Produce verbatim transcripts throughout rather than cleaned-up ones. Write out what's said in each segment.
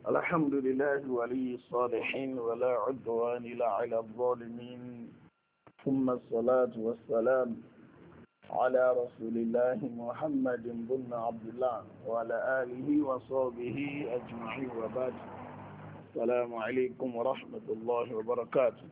الحمد لله ولي الصالحين ولا عدوان إلا على الظالمين ثم الصلاة والسلام على رسول الله محمد بن عبد الله وعلى آله وصحبه أجمعين وبعد. السلام عليكم ورحمة الله وبركاته.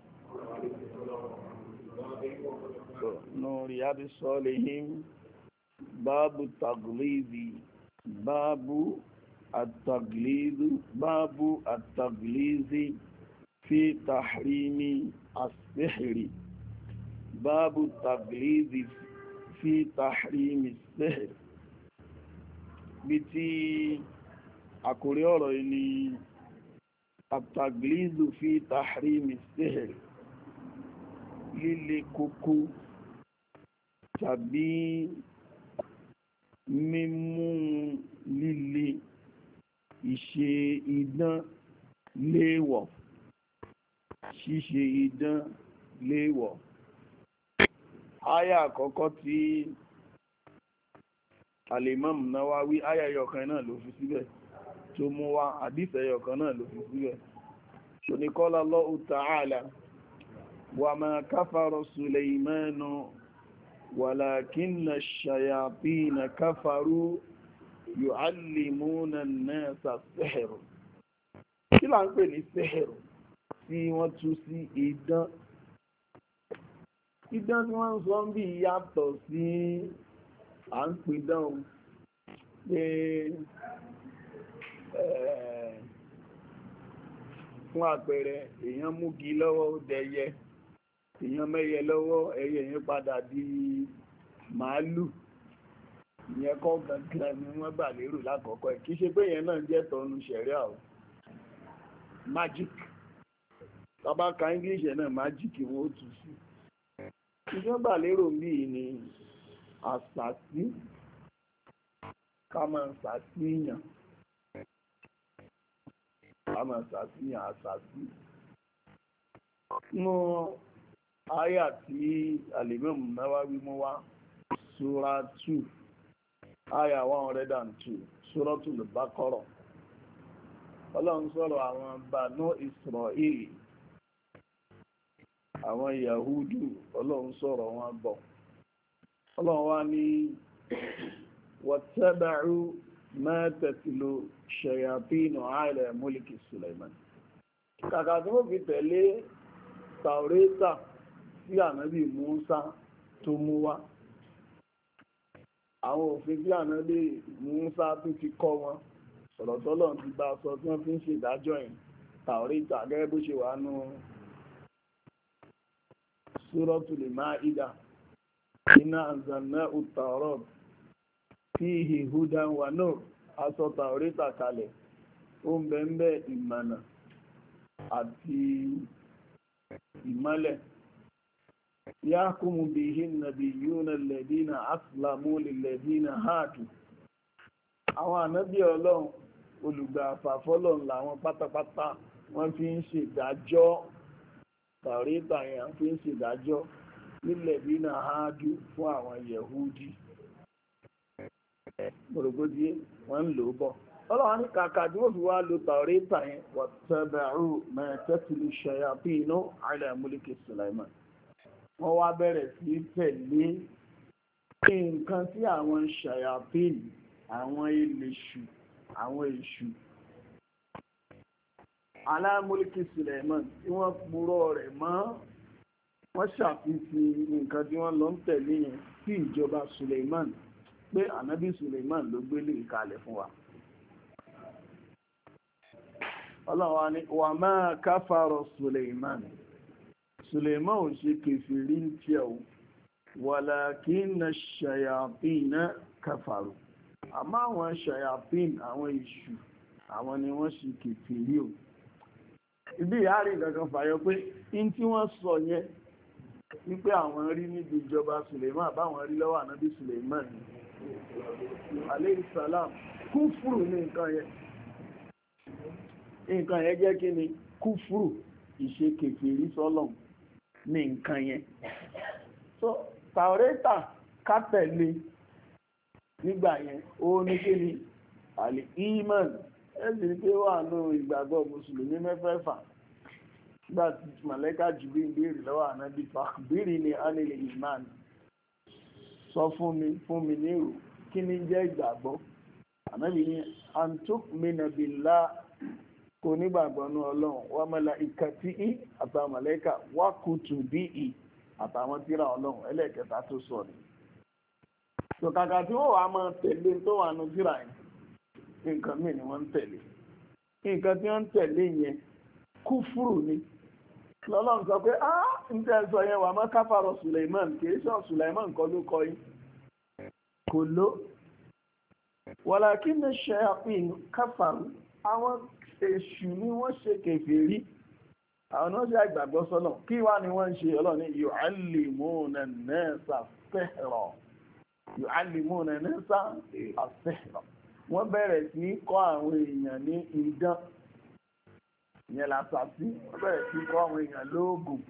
نور رياض الصالحين باب التغليظ باب التغليظ باب التغليظ في تحريم السحر باب التغليظ في تحريم السحر بتي àkórí ọ̀rọ̀ yìí ni التغليظ في تحريم السحر líle kókó tàbí mímú líle ìṣe idán léèwọ̀ ṣíṣe idán léèwọ̀. Áyà àkọ́kọ́ tí Al-Imam Nawawi áyà ẹyọkan náà ló fi síbẹ̀ tó mú wá hadith ẹyọkan náà ló fi síbẹ̀. Qala Allahu ta'ala wa ma kafara Sulaymanu walakinna ash-shayatina kafaru yu'allimuna an-nasa as-sihr. Kí là ń pè ní sihr tí wọ́n tú sí idán? Idán tí wọ́n ń sọ bí yàtọ̀ sí à ń pidán pé fún àpẹẹrẹ èèyàn múgi lọ́wọ́ ó dẹyẹ, èèyàn mẹ́yẹ lọ́wọ́ ẹyẹ yẹn padà di màálù. Ìyẹn kọ́ gangan ni wọ́n gbà lérò lákọ̀ọ́kọ́ ẹ̀ kì í ṣe pé ìyẹn náà jẹ́ tọ́nu ṣẹ̀ríà o. Magic tọ́ba ka English ẹ̀ náà magic wọ́n ó tù sí. Ìjọba lérò bí ni àṣàsí ká máa ṣàṣìyàn ká máa ṣàṣìyàn àṣàsí. Nínú àyà tí Al-Imam Nawawi mú wá Sura two àyà one hundred and two Suratul Baqarah. Ọlọ́run sọ̀rọ̀ àwọn Banu Israel, àwọn Yahudu, Ọlọ́run sọ̀rọ̀ wọn bọ̀. Ọlọ́run wá ní wattaba'u ma tatlu shayatinu ala mulki Sulaiman. Kàkà tí wọ́n fi tẹ̀lé Taureta sí ànábì Musa tó mú wá. Àwọn òfin tí ànábì Musa tó ti kọ́ wọn sọ̀rọ̀ tọ́lọ̀ ti bá sọ tí wọ́n fi ń ṣe ìdájọ́ yìí Taureta gẹ́gẹ́ bó ṣe wà nù Suratul Ma'idah. Inna anzalnahu at-Tawrata fihi hudan wa nur. Aṣọ Taureta kalẹ̀ ó ń bẹ ń bẹ ìmọ̀nà àti ìmọ́lẹ̀. Yahkumu bihi an-nabiyyuna alladhina aslamu lilladhina hadu. Àwọn ànábì Ọlọ́run olùgbà àfàfọ́lọ́run làwọn pátápátá wọ́n fi ń ṣèdájọ́. Taureta yẹn fi ń ṣèdájọ́ lilladhina hadu fún àwọn Yẹhudi. Gbogbogbò wọ́n ń lò ó bọ̀. Ọlọ́run ní kàkà tí wọ́n fi wá lo Taureta yẹn wattaba'u ma tatlu shayatinu ala mulki Sulaiman. Wọ́n wá bẹ̀rẹ̀ sí tẹ̀lé nǹkan tí àwọn shayatin, àwọn eléṣù, àwọn èṣù ala mulki Sulaiman tí wọ́n purọ́ rẹ̀ mọ́. Wọ́n ṣàfihàn nǹkan tí wọ́n lọ ń tẹ̀lé yẹn sí ìjọba Suleiman pé ànábì Suleiman ló gbélé ìkalẹ̀ fún wa. Ọlọ́run wa ní wa ma kafara Suleiman. Suleiman ò ṣe kèfèrí ń tiẹ̀ o walakinna ash-shayatina kafaru. Àmọ́ àwọn shayatin, àwọn èṣù, àwọn ni wọ́n ṣe kèfèrí o. Ibi ìyáàrí kankan fàyọ pé in tí wọ́n sọ yẹn wípé àwọn rí níbi ìjọba Suleiman báwọn rí lọ́wọ́ ànábì Suleiman alayhi salam kúfùrù ní nǹkan yẹn. Nǹkan yẹn jẹ́ kí ni kúfùrù, ìṣe kèfèrí sọ́lọ́run ní nǹkan yẹn. So Taureta kátẹ̀lé nígbà yẹn ó ní kí ni àlè iman ẹ̀sì ní pé wà nù ìgbàgbọ́ mùsùlùmí mẹ́fẹ̀ẹ̀fà nígbà tí màlẹ́kà jùlọ ń béèrè lọ́wọ́ ànábì fàkbírì ni anil iman sọ fún mi fún mi ní èrò kí ni jẹ́ ìgbàgbọ́ ànábì ní antu'mina billah kò nígbàgbọ́ nú ọlọ́run wa malaikatihi àtàwọn màlẹ́kà wa kutubihi àtàwọn tírà ọlọ́run ẹlẹ́ẹ̀kẹta tó sọ ni tó kàkà tí wọ́n wà máa tẹ̀lé tó wà nù tírà yìí nǹkan mìí ni wọ́n ń tẹ̀lé nǹkan tí wọ́n ń tẹ̀lé yẹn kúfùrù ni lọ́lọ́run sọ pé á ń tẹ́ sọ yẹn wà má káfàrọ̀ Suleiman kì í sọ Suleiman kọ́ ló kọ́ yín kò ló walakinna shayatin káfàrù àwọn èṣù ni wọ́n ṣe kèfèrí àwọn náà ṣe àgbàgbọ́ sọ́nà kí wá ni wọ́n ń ṣe ọlọ́ni yu'allimuna an-nasa as-sihra yu'allimuna an-nasa as-sihra wọ́n bẹ̀rẹ̀ sí kọ́ àwọn èèyàn ní idán ìyẹn làṣàṣì wọ́n bẹ̀rẹ̀ sí kọ́ àwọn èèyàn lóògùn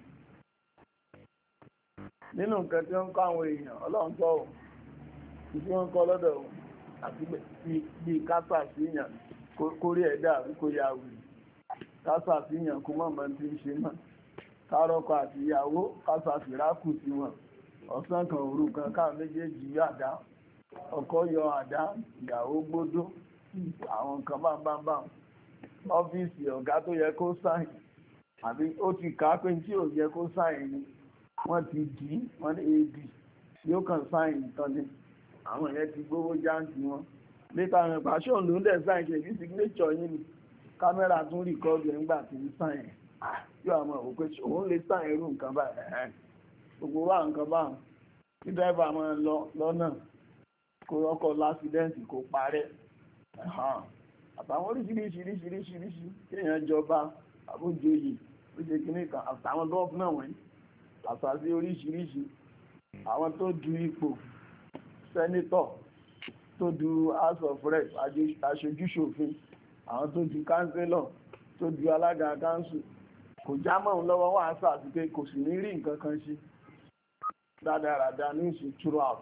nínú nǹkan tí wọ́n kọ́ àwọn èèyàn ọlọ́run tọ́ ò tí wọ́n kọ́ lọ́dọ̀ ò àti bí kásà sí èèyàn kórí ẹ̀dá àbí kó ya wù kásà sí èèyàn kó mọ̀mọ́ tí ń ṣe náà kárọ́kọ àti ìyàwó kásà fìrákù sí wọn ọ̀sán kan òru kan káà méjèèjì yọ àdá ọkọ yọ àdá ìyàwó gbódó àwọn nǹkan bá bá bá ọ́fíìsì ọ̀gá tó yẹ kó sáìn àbí ó ti kà á pé tí ò yẹ kó sáìn ni wọ́n ti dì í wọ́n ní ad yóò kàn sáìn tán ni àwọn ìyẹn ti gbówó jáǹtì wọn létà àwọn ìpàṣẹ òun ló ń dẹ̀ sáìn ṣe bí signature yín ni kámẹ́rà tún rìkọ́ọ̀dù ẹ̀ ńgbà tí ń sáìn yóò àwọn òpè òun lè sáìn irú nǹkan báyìí gbogbo wa nǹkan báwọn tí dẹ́rẹ́bà máa lọ lọ́nà kó rọ́kọ̀ lásìdẹ́ǹtì kó parẹ́ àtàwọn oríṣiríṣiríṣiríṣiríṣi kéèyàn jọba àbójoyè ó ṣe kíní kan àtàwọn gọ́ọ̀fúnà wọ̀nyí àtàsí oríṣiríṣi àwọn tó du ipò sẹ́nítọ̀ tó du house of rep aṣojúṣòfin àwọn tó du kánsílọ̀ tó du alága kánsù kò já mọ́ òun lọ́wọ́ wà á sàti pé kò sì ní rí nǹkan kan ṣe dáadáa ní ìṣe throughout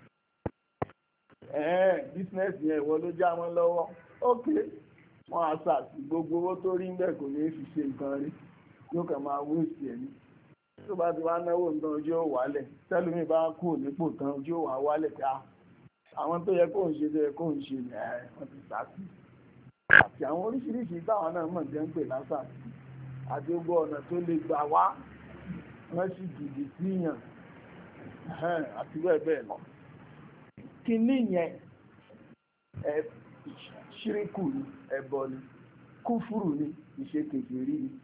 ẹ̀ẹ́ bísínẹ́sì yẹn ìwọ ló já mọ́ lọ́wọ́ ókè wọ́n á sàti gbogbo owó tó rí ń bẹ̀ kò ní fi ṣe nǹkan rí yóò kàn máa wó sí ẹni tó bá ti wá náwó nǹkan ojú ò wálẹ̀ tẹ́lómi bá kú nípò tán ojú ò wá wálẹ̀ ká àwọn tó yẹ kó ń ṣe tó yẹ kó ń ṣe ní ẹ̀ wọ́n ti sàti àti àwọn oríṣiríṣi táwọn náà mọ̀ jẹ́ ń pè lásàtì àti gbogbo ọ̀nà tó lè gbà wá wọ́n sì dìde síyàn àti bẹ́ẹ̀ bẹ́ẹ̀ lọ. Kíní yẹn ṣíríkù ni ẹbọ ni kúfùrù ni ìṣe kèfèrí ni.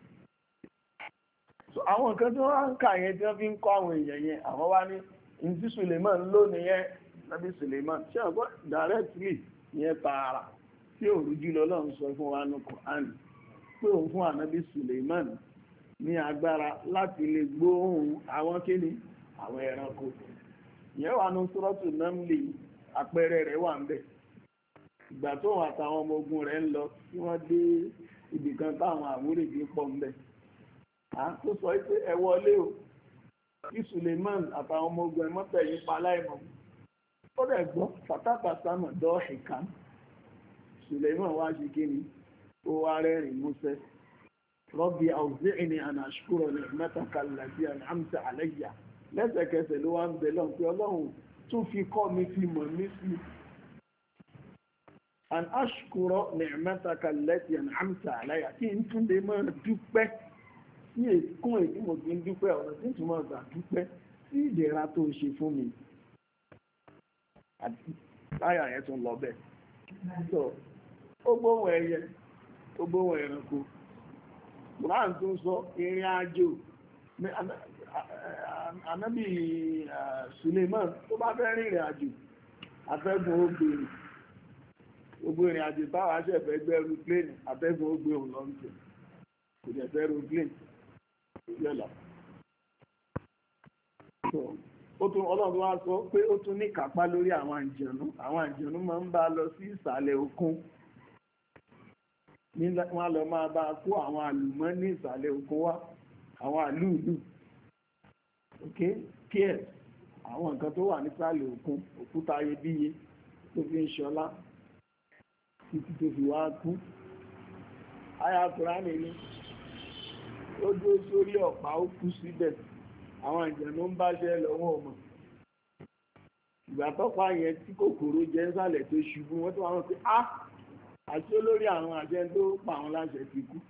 Àwọn nǹkan tí wọ́n ń kà yẹn tí wọ́n fi ń kọ́ àwọn èèyàn yẹn àwọn wá ní ìdí Suleiman lónìí yẹn nàbí Suleiman ṣé ọgbọ́n directly yẹn tààrà tí òrùjú lọ́lọ́run sọ fún wa ní Kùránì pé òun fún ànábì Suleiman ní agbára láti lè gbóhùn àwọn kíni àwọn ẹranko ìyẹn wà ní Sūratu Naml àpẹẹrẹ rẹ̀ wà ń bẹ̀ ìgbà tó wọn àtàwọn ọmọ ogun rẹ̀ ń lọ tí wọ́n dé ibìkan táwọn àwúrègbè pọ̀ ń bẹ̀ à ń tó sọ pé ẹ wọlé o kí Suleiman àtàwọn ọmọ ogun ẹ mọ́tẹ̀ yìí pa láìmọ̀ ó dẹ̀ gbọ́ fàtàkà sánà dọ́ọ̀hìká Suleiman wá ṣe kíni ó wá rẹ́rìn músẹ́ rọ́bì àwùzíìní àná àṣùkúrọ̀ ní mẹ́tàkà làbí àmìta àlẹ́yà lẹ́sẹ̀kẹsẹ̀ ló wá ń bẹ lọ́n pé ọlọ́run tún fi kọ́ mi fi mọ̀ mí sí an àṣùkúrọ̀ ní mẹ́tàkà lẹ́bí àmìta àlẹ́yà kí n tún lè máa dúpẹ́ sí èkún èdè mo fi ń dúpẹ́ ọ̀rọ̀ tí tún máa gbà dúpẹ́ sí ìdẹ̀ra tó ṣe fún mi àti láyà yẹn tún lọ bẹ́ẹ̀ ó gbóhùn ẹyẹ ó gbóhùn ẹranko Quran tún sọ ìrìn àjò ànábì Suleiman tó bá fẹ́ rìnrìn àjò afẹ́gun obìnrin gbogbo ìrìn àjò táwọn aṣẹ́fẹ́ gbé aeroplane afẹ́gun ó gbé òun lọ́nà kò dẹ̀ fẹ́ aeroplane yọ́lá ó tún ọlọ́run wá sọ pé ó tún ní kápá lórí àwọn àjẹ̀nú àwọn àjẹ̀nú máa ń bá lọ sí ìsàlẹ̀ òkun wọ́n lọ máa bá kó àwọn àlùmọ́ ní ìsàlẹ̀ òkun wá àwọn àlúùlù ok kíẹ̀ àwọn nǹkan tó wà nísàlẹ̀ òkun òkúta iyebíye tó fi ń ṣọlá títí tó fi wá kú. Àyá Kùránì ni ó dúró sórí ọ̀pá ó kú síbẹ̀, àwọn ìjẹ̀nú ń bá jẹ́ lọ́wọ́ ọmọ. Ìgbà tọ́pá yẹn tí kòkòrò jẹ́ ń sàlẹ̀ tó ṣubú, wọ́n tó wá wọn pé á àti olórí àwọn àjẹ́ tó pa àwọn láṣẹ ti kú.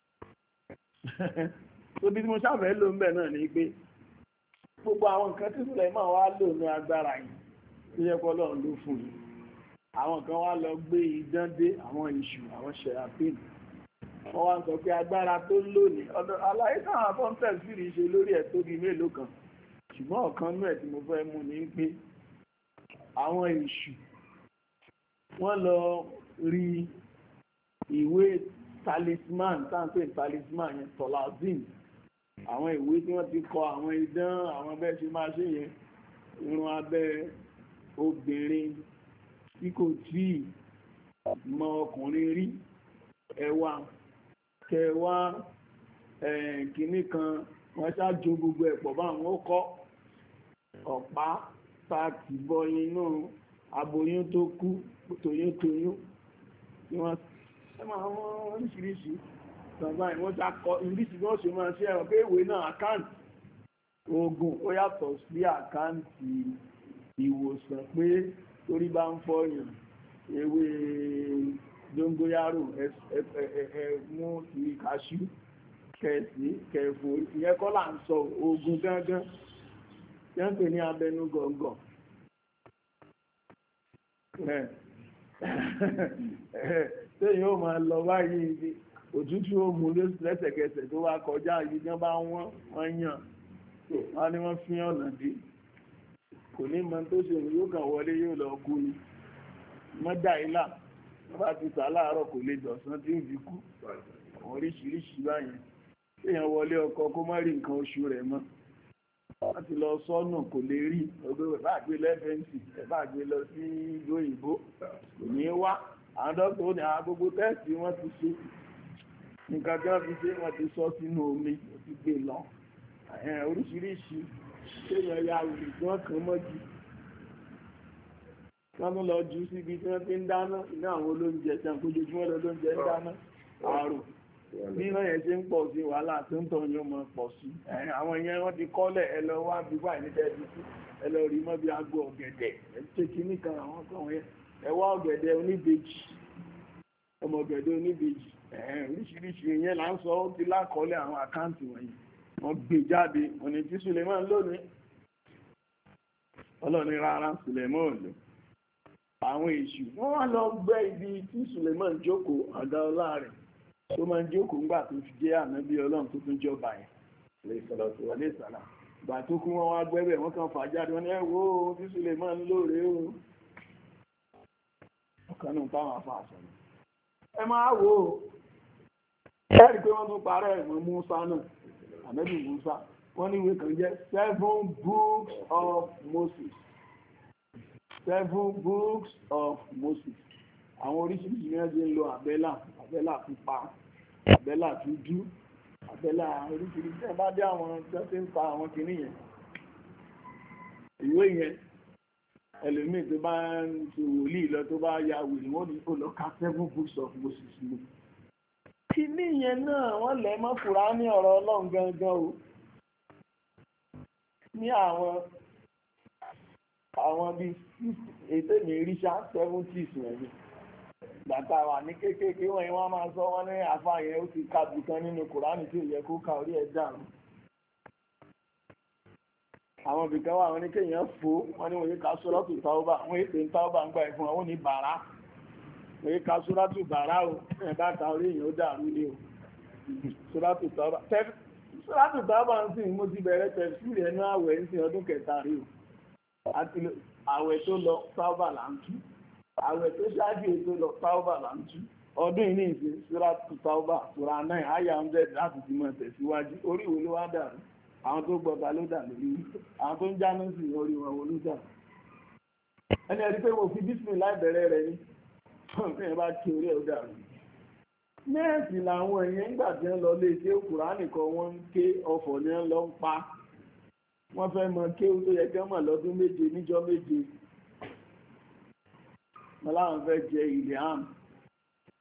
Tó bí mo ṣàfẹ́ lò ń bẹ̀ náà ni pé gbogbo àwọn nǹkan tí Sùlẹ́mánà wá lò ní agbára yìí tó yẹ kọ́ lọ́run ló fún yìí. Àwọn kan wá lọ gbé idán dé, àwọn èṣù, àwọn ṣẹ̀ráfín. Wọ́n wá ń sọ pé agbára tó lónìí ọ̀dọ̀ aláyé táwọn afọ́ńtẹ̀ sì rí ṣe lórí ẹ̀ tó di mélòó kan. Ṣùgbọ́n ọ̀kan nú ẹ̀ tí mo fẹ́ mú ni pé àwọn èṣù wọ́n lọ rí ìwé talisman, táǹpé talisman yẹn tọ́lázìn, àwọn ìwé tí wọ́n ti kọ àwọn idán, àwọn bẹ́ẹ̀ ṣe máa ṣe yẹn, irun abẹ́ obìnrin tí kò tí mọ ọkùnrin rí, ẹwà kẹwàá kìíní kan, wọ́n ṣáájú gbogbo ẹ̀pọ̀ bá wọn kọ́ ọ̀pá pàtì bọyìn náà, aboyún tó kú toyúntoyún tí wọ́n máa wọ́n oríṣiríṣi bàbá ìwọ́n já kọ ìrísí bí wọ́n ṣe máa ṣe ẹ̀rọ pé ìwé náà àkáǹtì oògùn ó yàtọ̀ sí àkáǹtì ìwòsàn pé torí bá ń fọyàn ewé dóngóyárò ẹ̀mú ti kàṣú kẹsì kẹfò ìyẹn kọ́ là ń sọ oògùn gángan tí wọ́n pè ní abẹnú gọ̀ǹgọ̀. Tẹ́yìn ó máa lọ báyìí òtútù ó mú lẹ́sẹ̀kẹsẹ̀ tó wá kọjá yìí tí wọ́n bá wọ́n wọ́n yàn wọ́n ní wọ́n fi ọ̀nà dé kò ní mọ tó ṣe yóò kàn wọlé yóò lọ kú ni mọ́jà ilá wọ́n bá ti sà láàárọ̀ kò lè dọ̀sán tí ó fi kú àwọn oríṣiríṣi báyìí téèyàn wọlé ọkọ kó má rí nǹkan oṣù rẹ̀ mọ́ láti lọ sọ́nà kò lè rí ọgbẹ́ ẹ̀bá àgbé lẹ́fẹ̀ẹ́ǹsì ẹ̀bá àgbé lọ sí ìlú òyìnbó kò ní wá àwọn dọ́kítà ó ní àwọn gbogbo tẹ́ẹ̀sì wọ́n ti ṣe nǹkan tí wọ́n fi ṣe wọ́n ti sọ sínú omi ó ti gbé lọ oríṣiríṣi téèyàn ya òrì tí wọ́n kàn mọ́jú wọ́n tún lọ jù síbi tí wọ́n ti ń dáná iná àwọn olóúnjẹ tí wọ́n kojú tí wọ́n lọ lóúnjẹ ń dáná àrò bí iná yẹn ṣe ń pọ̀ sí wàhálà tó ń tọ́ yóò mọ̀ pọ̀ sí àwọn ìyẹn wọ́n ti kọ́lẹ̀ ẹ lọ wá bí báyìí ní tẹ́ẹ̀bí sí ẹ lọ rí mọ́ bí aago ọ̀gẹ̀dẹ̀ ẹ ṣe kínní kan àwọn kan wọ́n yẹn ẹ wá ọ̀gẹ̀dẹ̀ oníbejì ọmọ ọ̀gẹ̀dẹ̀ oníbejì oríṣiríṣi ìyẹn là ń sọ ó ti lákọọ́lẹ̀ àwọn àkáǹtì wọ̀nyí wọ́n gbé jáde òní tí Suleiman lónìí ọlọ́ni rárá Suleiman lò àwọn èṣù wọ́n wá lọ gbẹ́ ibi tí Suleiman jókòó àga ọlá rẹ̀ tó máa ń jókòó ńgbà tó fi jẹ́ ànábí ọlọ́run tó tún jọba yẹn lè sàlá ìgbà tó kú wọn wá gbẹ́bẹ̀ wọ́n kàn fà jáde wọ́n ní ẹ wo tí Suleiman lóore o ọ̀kan náà táwọn afọ àṣọ ẹ máa wò ó ẹ̀rí pé wọ́n tún parẹ́ ẹ̀mọ́ Musa náà ànábì Musa wọ́n ní ìwé kan jẹ́ seven books of Moses seven books of Moses àwọn oríṣiríṣi ní ẹjẹ́ ń lo àbẹ́là àbẹ́là pupa àbẹ́là dúdú àbẹ́là oríṣiríṣi ẹ̀ bá dé àwọn tó ti ń ta àwọn kìíní yẹn ìwé yẹn ẹlòmíì tó bá ń ṣe wòlíì lọ tó bá ya wòlíì wọ́n ní kó lọ ka seven books of Moses lò kìíní yẹn náà wọ́n lẹ̀ mọ́ fura ní ọ̀rọ̀ Ọlọ́run gangan o ní àwọn àwọn bíi ètò ìrìṣà seventies rẹ̀ ni gbàtà wà ní kéékèèké wọ́n yẹn wọ́n máa sọ wọ́n ní àfáà yẹn ó ti kàbì kan nínú Kùránì tí ò yẹ kó ka orí ẹ̀ dànù àwọn ibìkan wà wọ́n ní kéèyàn fò wọ́n ní wọ́n yé ka Sūratu Tawba wọ́n yé pé Tawba ń gbà ẹ̀ fún wọn ní bàrá wọ́n yé ka Sūratu bàrá o ẹ̀ bá ka orí èèyàn ó dàrú ní o Sūratu Tawba Sūratu Tawba ń sìn mo ti bẹ̀rẹ̀ tẹ̀síìrì ẹnu àwẹ̀ ń sìn ọdún kẹta rí o àti àwẹ̀ tó lọ Tawba là ń tú àwẹ̀ tó ṣáájú ètò lọ Tawba là ń tú ọdún yìí ní ìsìn Sūratu Tawba Sūrà náà àyà hundred láti ti mọ̀ tẹ̀síwájú orí wo ló wá dàrú àwọn tó gbọ́ta ló dà lórí àwọn tó ń jáná sí orí wọn wo ló dà ẹni ẹni pé mo fi bísí láì bẹ̀rẹ̀ rẹ̀ ní ọ̀pẹ́ bá kí orí ẹ̀ dàrú nẹ́ẹ̀sì làwọn èèyàn ń gbà tí wọ́n lọ lé ṣé Kùránì kan wọ́n ń ké ọ̀fọ̀ ní wọ́n lọ ń pa wọ́n fẹ́ mọ ké tó yẹ kí wọ́n mọ̀ lọ́dún méje níjọ́ méje wọn láwọn fẹ́ jẹ ilẹ̀ àmì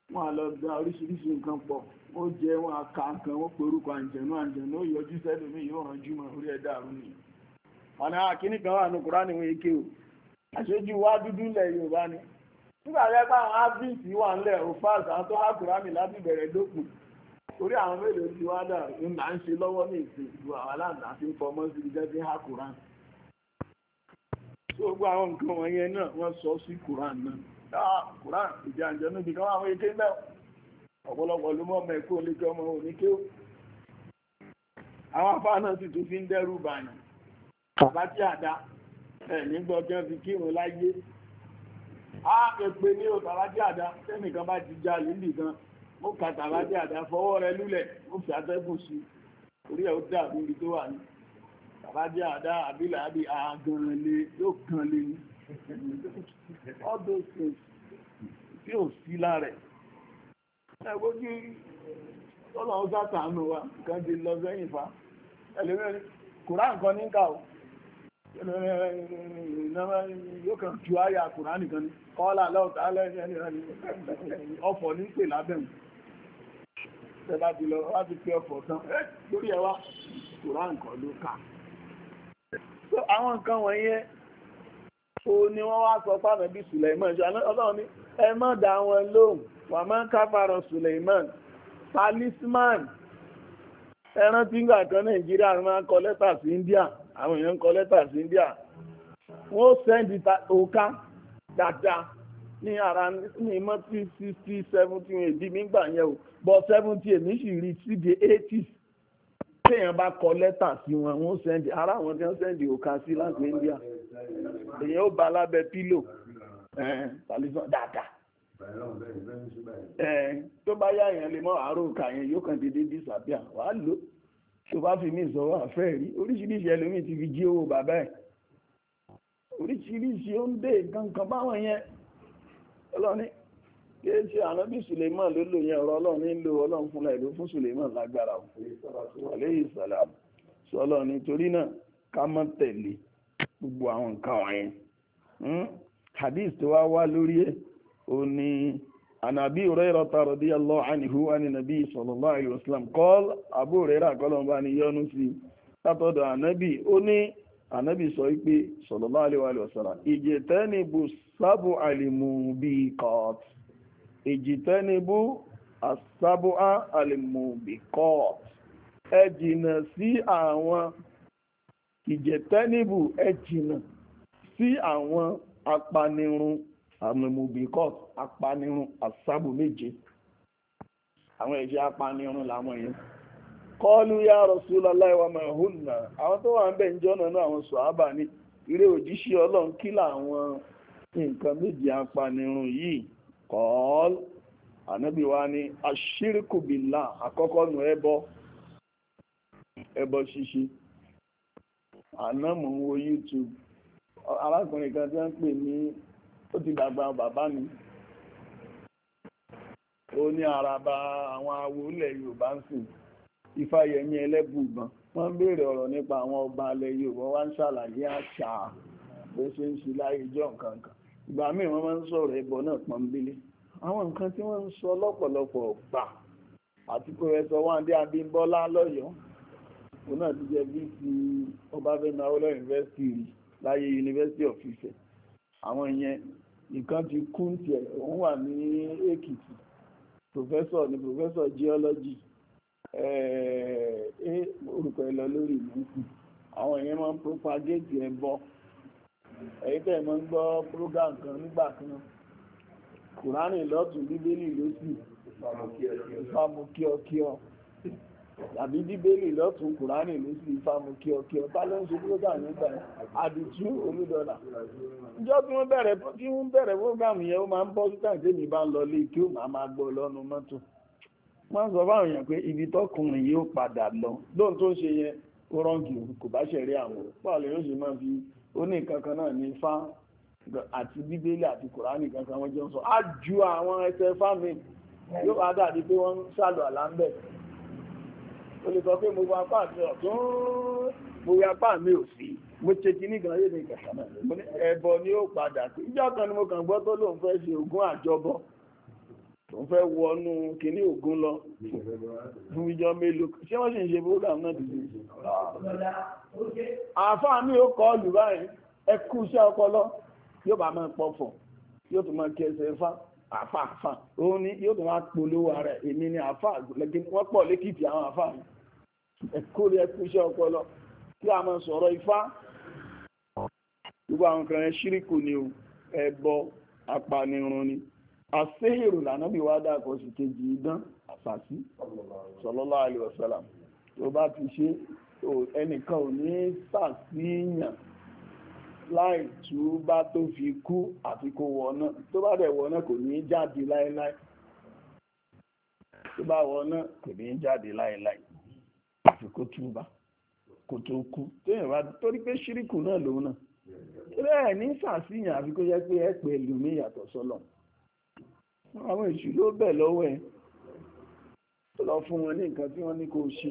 wọ́n á lọ gba oríṣiríṣi nǹkan pọ̀ ó jẹ́ wọn aka nǹkan wọ́n pe orúkọ àǹjẹ̀nú àǹjẹ̀nú ó yọjú sẹ́lómi yóò rànjú mọ́ orí ẹ̀dá àrùn ni wọn ni kíní kan wà ní Kùránì wọn èké o àṣojú wa dúdú ilẹ̀ Yorùbá ni nígbà yẹn pé àwọn ábíìsì wà ńlẹ̀ òfáàs àwọn tó há Kùránì láti bẹ̀rẹ̀ dópin orí àwọn mélòó ti wá dà ń là ń ṣe lọ́wọ́ ní ìsìn ìlú àwọn aláǹdà fi ń fọmọ́ sí ibi jẹ́ há Kùránì tó gbogbo àwọn nǹkan wọ̀nyẹn náà wọ́n sọ sí Kùránì náà Kùránì ìdí àǹjẹ̀nú bí kan àwọn èké náà ọ̀pọ̀lọpọ̀ ló mọ́ ọmọ ẹ̀kọ́ oníkẹ́ ọmọ oníkẹ́ àwọn afá náà sì tún fi ń dẹ́rù bàyàn bàbá tí àdá ẹ̀ nígbọ́jọ́ fi kírun láyé á èpè ní o tàbá tí àdá tẹ́nìkan bá ti já lílì kan ó ka tàbá tí àdá fọwọ́ rẹ lúlẹ̀ ó fi atẹ́gùn sí orí ẹ̀ ó dàbí ibi tó wà ní tàbá tí àdá àbílà àbí àgànràn lè yóò kàn lè ní all those things tí ò sí lára ẹgbójú ọlọ́run sátàánù wa kan ti lọ sẹ́yìn fa ẹlẹ́mẹ́rin Kùránì kan ní ká o yóò kàn ju àyà Kùránì kan ní kọ́lá lọ́ọ̀tà ọ̀fọ̀ ní pè lábẹ̀mù tẹ́bá ti lọ wá ti pé ọ̀fọ̀ tán lórí ẹwà Kùránì kan ló ká so àwọn nǹkan wọ̀nyẹn o ni wọ́n wá sọ fáwọn ẹbí Sùlẹ̀mán ọlọ́run ní ẹ má dá wọn lóhùn wà máa ń káfàrọ̀ Suleiman talisman ẹran tí ń gbà kan Nàìjíríà máa ń kọ lẹ́tà sí India àwọn èèyàn ń kọ lẹ́tà sí India wọ́n sẹ́ndì òká dáadáa ní ara ní mọ́tí sixty seventy èdè nígbà yẹn o bọ́ seventy èmi sì rí sí di eighty téèyàn bá kọ lẹ́tà sí wọn wọ́n sẹ́ndì ara àwọn tí wọ́n sẹ́ndì òká sí láti India èèyàn ó ba lábẹ́ pílò talisman dáadáa ẹ̀ tó bá yá èèyàn lè mọ́ àárò òkà yẹn yóò kàn dédé disappear wà á lò tó bá fi mí ìsọwọ́ àfẹ́ rí oríṣiríṣi ẹlòmíì ti fi jí owó bàbá ẹ̀ oríṣiríṣi ó ń dé nǹkan báwọn yẹn ọlọ́ni kí é ṣe ànábì Suleiman ló lò yẹn ọ̀rọ̀ ọlọ́run ní lò ọlọ́run fúnra ìlú fún Suleiman lágbára alayhi salam sọ ọlọ́run nítorí náà ká má tẹ̀lé gbogbo àwọn nǹkan wọ̀nyẹn hadith tó wá wá lórí ẹ̀ oni anabi Hurairata radiyallahu anhu ani nabi sallallahu alaihi wasallam qal Abu Hurairah kolon ba ni yọ́nú sí látọ̀dọ̀ anabi oni anabi sọ pé sallallahu alaihi wasallam ijtanibu sabu alimubiqat ijtanibu as-sabu alimubiqat ẹ jìnnà sí àwọn ijtanibu ẹ jìnnà sí àwọn apanirun àmìmòbíkọ́ apanirun àsábò méje àwọn ẹ̀jẹ̀ apanirun làwọn yẹn kọlu ya Rasulullahi wa ma hunna àwọn tó wà ń bẹ̀ ń jọ́nà náà àwọn sọ̀hábà ní eré òjíṣẹ́ Ọlọ́run kí làwọn nǹkan méje apanirun yìí kọ́ọ́l ànábì wa ní aṣíríkù bìlá àkọ́kọ́ nù ẹbọ ẹbọ ṣíṣe àná mò ń wo YouTube arákùnrin kan tí wọ́n ń pè ní ó ti dàgbà bàbá mi ó ní àràbà àwọn awolẹ̀ Yorùbá ń sìn Ifáyẹmí Ẹlẹ́bùúbọn wọ́n ń béèrè ọ̀rọ̀ nípa àwọn ọba alẹ̀ Yorùbá wá ń ṣàlàyé àṣà bó ṣe ń ṣe láyé ìjọ nǹkan kan ìgbà míì wọ́n máa ń sọ̀rọ̀ ẹbọ náà pọ́nbélé àwọn nǹkan tí wọ́n ń sọ lọ́pọ̀lọpọ̀ gbà àti pẹ̀rẹsọ Wándé Abímbọ́lá lọ́yọ̀ọ́ òun náà ti jẹ́ bí ti Ọbáfẹ́mi Awólọ́wọ̀ yunifásitì rí láyé University of Ife àwọn ìyẹn nǹkan ti kún tiẹ̀ òun wà ní Èkìtì professor ní professor geology orúkọ ẹ̀ lọ lórí ìmọ̀ọ́sìn àwọn ìyẹn máa ń propagate ẹbọ ẹ̀yìn tẹ̀ máa ń gbọ́ program kan nígbà kan Kùránì lọ́tún Bíbélì lósì ìfàmù kíọkíọ tàbí Bíbélì lọ́tún Kùránì lósì ìfàmù kíọkíọ tá ló ń ṣe program nígbà yẹn àdìtú Olúdọ̀là ìjọ tí wọ́n bẹ̀rẹ̀ tí wọ́n bẹ̀rẹ̀ program yẹn ó máa ń bọ́ síta ìdémi bá ń lọ lé kí ó máa máa gbọ́ lọ́nu mọ́tò wọ́n sọ fáwọn èèyàn pé ibi tọkùnrin yìí ó padà lọ lóhun tó ń ṣe yẹn ó rọ́ǹgì kò bá ṣẹ̀rí àwọn pààlù yóò ṣe máa fi ó ní nǹkan kan náà ní Ifá àti Bíbélì àti Kùránì kankan wọ́n jọ ń sọ á ju àwọn ẹsẹ̀ fámi yóò wá dàbí pé wọ́n ń ṣàlù àlámbẹ̀ ó lè sọ pé mo wá apá mi ọ̀tún mo wá apá mi òsì mo ṣe kí ní gan yé ní kẹta náà mo ní ẹbọ ni ó padà sí ìjọ kan ni mo kàn gbọ́ tó lóun fẹ́ ṣe ògùn àjọbọ òun fẹ́ wọnú kíní ògún lọ fún ìjọ mélòó ṣé wọ́n sì ń ṣe program náà dìde àáfàá mi ó kọ́ lù báyìí ẹ kú iṣẹ́ ọpọlọ yóò bá máa pọ̀fọ̀ yóò tún máa kí ẹsẹ̀ fá àáfàá àáfàá òun ni yóò tún máa polówó ara èmi ni àáfàá wọ́n pọ̀ lẹ́kìtì àwọn àáfàá mi ẹ kú ẹ kú iṣẹ́ ọpọlọ kí a máa sọ̀rọ̀ ifá gbogbo àwọn kan ẹ ṣíríkù ni o ẹbọ apanirun ni àṣehèrò lànàbí wá dàkọ sí kejì idán àṣàṣì sallallahu alaihi wasallam tó bá ti ṣe ẹnìkan ò ní ṣàṣìyàn láì tú bá tó fi kú àti kó wọ̀nà tó bá dẹ̀ wọ̀nà kò ní jáde láéláé tó bá wọ̀nà kò ní jáde láéláé àfi kó túbá kò tó kú téèyàn bá torí pé ṣíríkù náà lòun náà rẹ̀ ní ṣàṣìyàn àfi kó jẹ́ pé ẹ pẹ̀lú mi yàtọ̀ sọ́lọ̀ àwọn èṣù ló bẹ̀ lọ́wọ́ ẹ̀ lọ fún wọn ní nǹkan tí wọ́n ní kó ṣe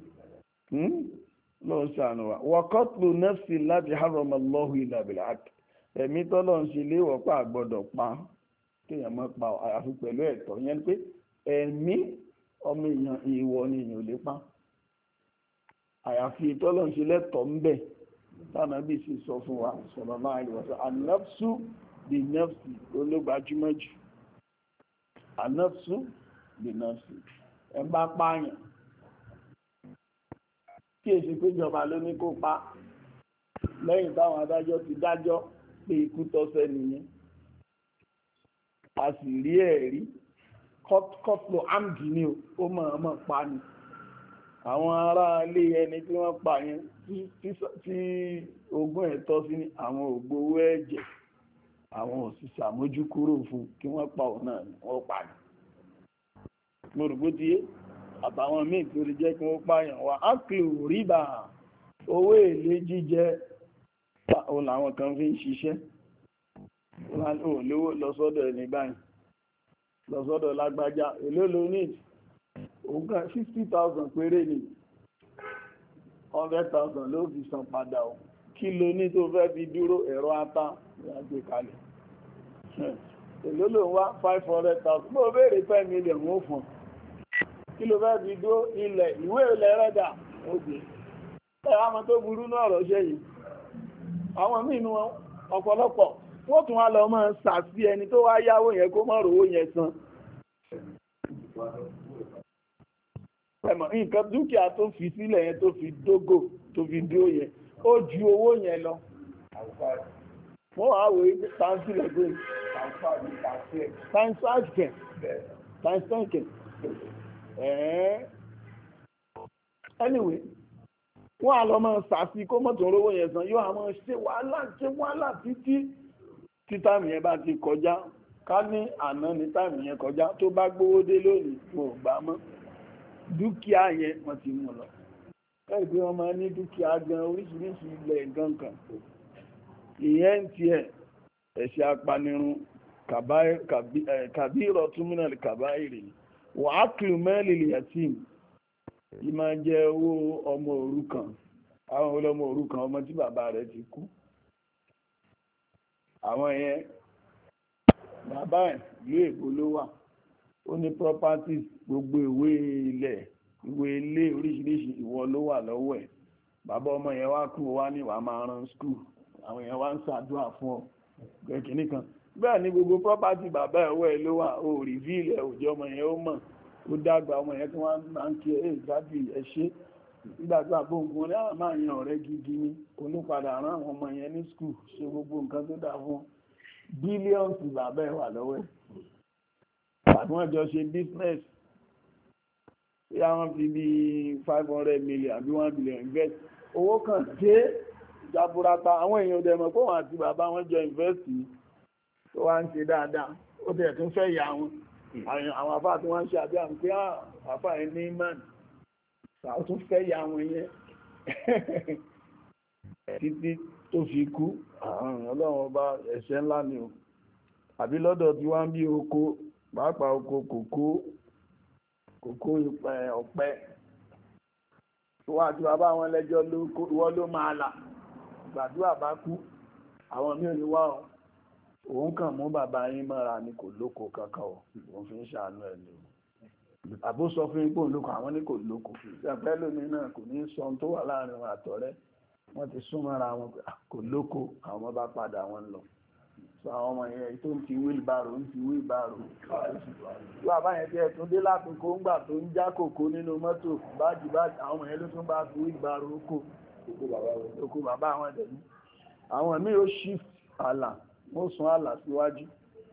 lọ́wọ́ sànù wa waqatlu nafsi láti harrama Allahu illa bil haqq ẹ̀mí tọ́lọ́ ń ṣe léwọ̀ pa àgbọ́dọ̀ pa kéèyàn má pa àfi pẹ̀lú ẹ̀tọ́ yẹn pé ẹ̀mí ọmọ èèyàn ìwọ ni èèyàn ò lè pa àyàfi tọ́lọ́ ń ṣe lẹ́tọ̀ọ́ ń bẹ̀ tánàbí sì sọ fún wa sallallahu alaihi wasallam an-nafsu bin-nafsi olóògbájúmọ́ jù an-nafsu bin-nafsi ẹ bá pààyàn kí èsì péjọba ló ní kó pa lẹ́yìn táwọn adájọ́ ti dájọ́ pé ikú tọ́sẹ̀ nìyẹn a sì rí ẹ̀rí kọ́pù amdi ni ó mọ̀ọ́mọ̀ pa ni àwọn ará ilé ẹni tí wọ́n pa yẹn tí ogún ẹ̀ tọ́ sí ní àwọn ògbówó ẹ̀jẹ̀ àwọn òṣìṣẹ́ àmójúkúrò fún kí wọ́n pa òun náà ni wọ́n pa ni mo rò bó ti yé àtàwọn míì tó lè jẹ́ kí wọ́n pààyàn wá ákìlù ríbà owó èlé jíjẹ òun làwọn kan fi ń ṣiṣẹ́ olówó lọ́sọ́dọ̀ ẹni báyìí lọ́sọ́dọ̀ lágbájá èló ló ní ògùn fifty thousand péré ni hundred thousand ló fi san padà o kí ló ní tó fẹ́ fi dúró ẹ̀rọ ata ìyàgbé kalẹ̀ èló ló ń wá five hundred thousand mo béèrè five million ó fún kí ló fẹ́ fi dó ilẹ̀ ìwé ilẹ̀ rẹ́dà ògbé ẹ̀ àmọ́ tó burú náà rọ̀ ṣe yìí àwọn mínú ọ̀pọ̀lọpọ̀ wọ́n tún wá lọ mọ́ sàfí ẹni tó wá yáwó yẹn kó mọ́ rówó yẹn san ẹ̀mọ̀ nǹkan dúkìá tó fi sílẹ̀ yẹn tó fi dógò tó fi dó yẹn ó ju owó yẹn lọ wọ́n wá wò ó tàǹsì lẹ́gbẹ̀ẹ́ times five ten times ten ten ẹ̀ẹ́ anyway wọ́n á lọ mọ́ sàfí kó mọ́tò rówó yẹn san yóò àmọ́ ṣe wàhálà ṣe wàhálà títí tí táàmì yẹn bá ti kọjá ká ní àná ní táàmì yẹn kọjá tó bá gbówó dé lónìí mo gbà mọ́ dúkìá yẹn wọ́n ti mú lọ ẹ̀ bí wọ́n máa ní dúkìá gan oríṣiríṣi ilẹ̀ gankan ìyẹn ń tiẹ̀ ẹ̀ṣẹ̀ apanirun kàbí ìrọ̀túnmínà kàbáyìrì wàá kìlù mẹ́lì yàtìm yìí máa jẹ owó ọmọ òrukàn àwọn ọlọ́mọ òrukàn ọmọ tí bàbá rẹ̀ ti kú àwọn yẹn bàbá ẹ̀ ìlú èkó ló wà ó ní properties gbogbo ìwé ilẹ̀ ìwé ilé oríṣiríṣi ìwọ ló wà lọ́wọ́ ẹ̀ bàbá ọmọ yẹn wá kú wá ní wàá máa rán skul àwọn yẹn wá ń ṣàdúrà fún ọ kẹ́kìnní kan bẹ́ẹ̀ ni gbogbo property bàbá ẹ̀wọ́ ẹ̀ ló wà ó rí fíìlì ẹ̀ òjò ọmọ yẹn ó mọ̀ ó dàgbà ọmọ yẹn tí wọ́n máa ń kí ẹ̀ dábì ẹ̀ ṣe nígbàgbà gbóngbóng ní àwọn máa yan ọ̀rẹ́ gidi ní olùpadà rán àwọn ọmọ yẹn ní skul ṣe gbogbo nǹkan tó dà fún bílíọ̀nsì bàbá ẹ̀ wà lọ́wọ́ ẹ̀ tàbí wọ́n jọ ṣe business tí àwọn fi bí five hundred million àbí one billion invest owó kan dé jaburata àwọn èèyàn dẹ̀ mọ̀ pé wọ́n àti bàbá wọn jọ invest tó wá ń ṣe dáadáa ó tẹ̀ tún fẹ́ yà wọn àwọn àfáà tí wọ́n ń ṣe àbí àwọn pé àfáà ẹ̀ ní imán ó tún fẹ́ yà wọn yẹn títí tó fi kú ọlọ́run ọba ẹ̀ṣẹ̀ ńlá ni o àbí lọ́dọ̀ tí wọ́n ń bí oko pàápàá oko kòkó kòkó ọ̀pẹ tó wá tí bàbá wọn lẹ́jọ́ ìwọ ló máa là gbàdúrà bá kú àwọn mí ò ní wá ọ òun kàn mú bàbá yín mọ́ra ni kò lóko kankan o òun fi ń ṣàánú ẹ̀ ni o àbó sọ fún ipò lóko àwọn ní kò lóko ìṣẹ̀pẹ́ lónìí náà kò ní sọ tó wà láàrin wọn àtọ̀rẹ́ wọ́n ti súnmọ́ra wọn kò lóko àwọn bá padà wọn lọ sọ àwọn ọmọ yẹn tó ń ti wheelbarrow ń ti wheelbarrow bàbá yẹn tí ẹ tún dé látòkó ńgbà tó ń já kòkó nínú mọ́tò bájì bájì àwọn ọmọ yẹn ló tún bá fi wheelbarrow kó oko bàbá àwọn ẹ̀dẹ̀ ní àwọn míì ó shift àlà wọ́n sún àlà síwájú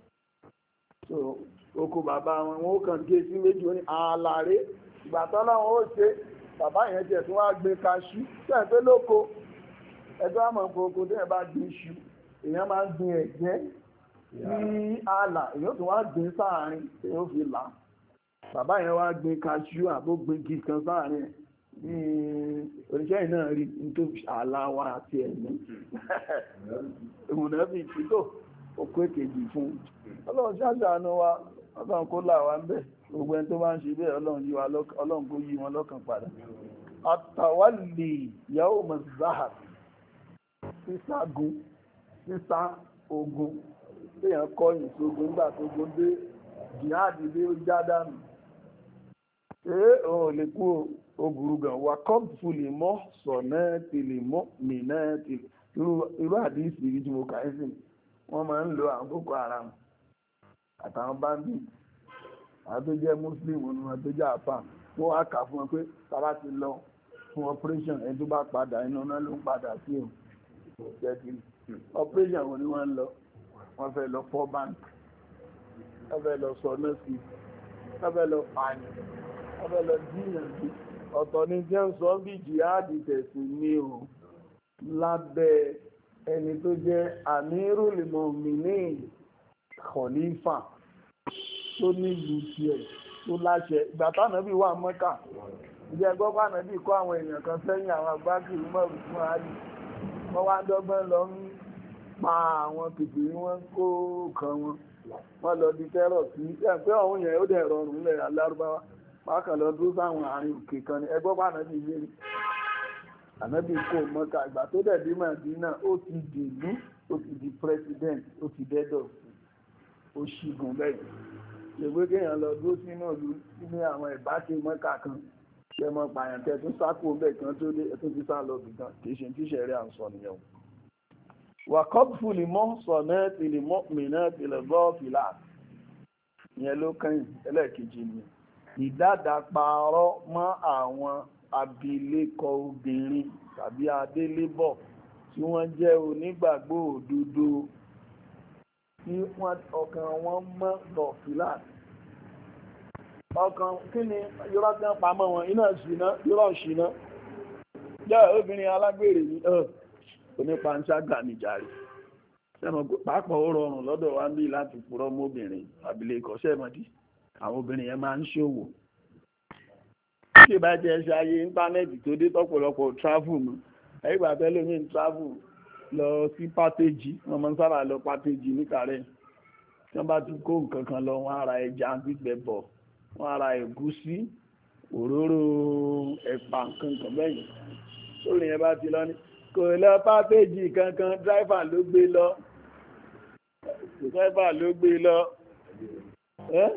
so oko bàbá wọn wọ́n kàn gé sí méjì ó ní àlàré ìgbà tọ́lá wọn ó ṣe bàbá yẹn jẹ́ tí wọ́n á gbé kaṣú tẹ́ pé lóko ẹgbẹ́ àmọ́ oko tẹ́ bá gbé iṣu èèyàn máa ń gbin ẹ̀gẹ́ sí àlà èèyàn tó wá gbin sáàrin tí ó fi là bàbá yẹn wá gbin kaṣú àbó gbin igi kan sáàrin ní oníṣẹ́ ìnáà rí nítorí àlà wa àti ẹ̀mí ìmùnẹ́bí títò òkú èkejì fún ọlọ́run ṣáṣàánú wa ọlọ́run kó là wá ń bẹ̀ gbogbo ẹni tó bá ń ṣe bẹ́ẹ̀ ọlọ́run kó yí wọn lọ́kàn padà àtàwálì yàwó mọ̀sáhà síságun sísá ogun téèyàn kọ̀yìn sógun nígbà tó gun dé jihadi dé ó já dànù ṣé òun ò lè kú ògùrù gan wà kọ́ọ̀pù lè mọ́ sọ̀nà tìlè mọ́ mìíràn tìlè irú àdìsí yìí tí mo kà é sí wọ́n máa ń lo àwọn Boko Haram àtàwọn bandit àwọn tó jẹ́ muslim ní wọn tó jẹ́ àfà wọ́n wá kà fún wọn pé tàbá ti lọ fún operation ẹni tó bá padà inú náà ló ń padà sí o operation wo ni wọ́n ń lọ wọ́n fẹ́ lọ fọ́ bank wọ́n fẹ́ lọ sọ nọ́ọ̀sì wọ́n fẹ́ lọ pààyàn wọ́n fẹ́ lọ jíyàn sí ọ̀tọ̀ ni jẹ́ ń sọ bí jihad tẹ̀sìn ní o lábẹ́ ẹni tó jẹ́ Amirul Mu'minin Khalifa tó nílùú tiẹ̀ tó láṣẹ ìgbà tánàbí wà Mẹ́kà ìjẹ́ gbọ́pá nàbí kọ́ àwọn èèyàn kan sẹ́yìn àwọn agbákì mọ́rù fún ààrì wọ́n wá dọ́gbọ́n lọ ń pa àwọn kìtìrí wọn kó kan wọn wọ́n lọ di tẹ́rọ̀ sí ẹ̀pẹ́ ọ̀hún yẹn ó dẹ̀ rọrùn lẹ̀ alárúbáwá pákàn lọ dúró sáwọn àárín òkè kan ní ẹgbọ́pá nàbí ilé rí ànábì kò Mọ́kà ìgbà tó dẹ̀ dé Mádínà ó ti dìlú ó ti di president ó ti dẹ́dọ̀ ó ṣìgùn bẹ́ẹ̀ ṣègbé kéèyàn lọ dúró sínú ìlú sínú àwọn ìbáṣe Mọ́kà kan ṣe mọ pààyàn tẹ tún sákò bẹ́ẹ̀ kan tó dé ẹtún ti sá lọ bì kan kì í ṣe tí ìṣẹ̀rí à ń sọ nìyẹn o. wàkọ́pù lè mọ́ sọ̀nà ti lè mọ́ mìíràn ti lè gbọ́ fìlà ìyẹn ló kẹ́yìn ẹlẹ́ẹ̀kejì ni ìdádàparọ́ mọ́ àwọn abilékọ obìnrin tàbí adélébọ̀ tí wọ́n jẹ́ onígbàgbọ́ òdodo tí wọ́n ọkàn wọn mọ́ gọ̀fìlà ọkàn kí ni yọ́rọ̀ tí wọ́n pamọ́ wọn iná ṣìná yọ́rọ̀ ṣìná jẹ́ obìnrin alágbèrè ní ọ̀ onípanṣágà nìjàre sẹ́mọ̀ pàápàá ó rọrùn lọ́dọ̀ wa bí láti purọ́ mọ́bìnrin abilékọ sẹ́mọ̀dí àwọn obìnrin yẹn máa ń ṣòwò tí ìbá jẹ́ ṣe ayé íńtánẹ́ẹ̀tì tó dé tọ́pọ̀lọpọ̀ travel mọ́ ẹgbà tẹ́lẹ̀ ní travel lọ sí pátéjì wọ́n máa ń sábà lọ pátéjì ní kàrẹ́ tí wọ́n bá ti kó nǹkan kan lọ wọ́n ara ẹja gbígbẹ bọ̀ wọ́n ara ẹ̀gúsí òróró ẹ̀pà kankan bẹ́yìn lórí yẹn bá ti lọ ní kò lọ pátéjì kankan dráìfà ló gbé lọ dráìfà ló gbé lọ ẹ́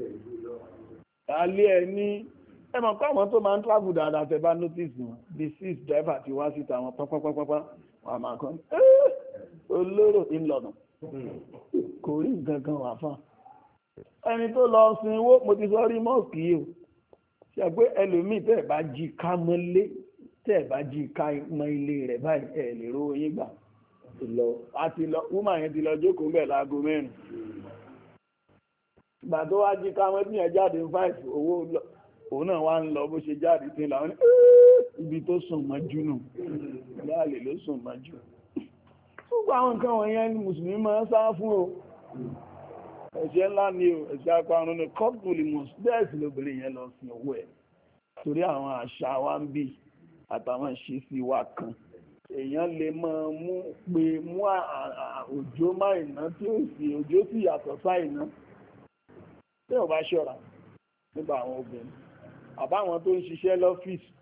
alẹ́ ẹ̀ ní ẹ mọ̀ pé àwọn tó máa ń travel dáadáa tẹ bá notice wọn the six driver ti wá síta wọn pápápápá wà máa kọ́ olóró ìlọ̀nà kò rí nǹkan kan wà fún ẹni tó lọ sin owó mo ti sọ rí mọ́ọ̀kì yìí o ṣe pé ẹlòmíì tẹ́ ẹ̀ bá jí ká mọ́lé tẹ́ ẹ̀ bá jí ká mọ́ ilé rẹ̀ báyìí ẹ̀ lè rówó yín gbà àti lọ wúmà yẹn ti lọ jókòó bẹ̀ láago mẹ́rin ìgbà tó wá jí ká mọ́ bí yẹn jáde five owó lọ òun náà wá ń lọ bó ṣe jáde tí làwọn ní ibi tó sùn mọ́jú nù láàlè ló sùn mọ́jú gbogbo àwọn nǹkan wọ̀nyẹn ni mùsùlùmí máa ń sá fún o ẹ̀ṣẹ̀ ńlá ni o ẹ̀ṣẹ̀ aparun ni kọ́pùlì mùsùlùmí lóbìnrin yẹn lọ sí owó ẹ̀ torí àwọn àṣà wa ń bì àtàwọn ìṣesí wa kan èèyàn lè máa mú pé mú òjò má ìná tí ó sì òjò sì yàtọ̀ sáìná tí ò bá ṣọ́ra nípa àwọn obìnrin àbáwọn tó ń ṣiṣẹ́ lọ́fíìsì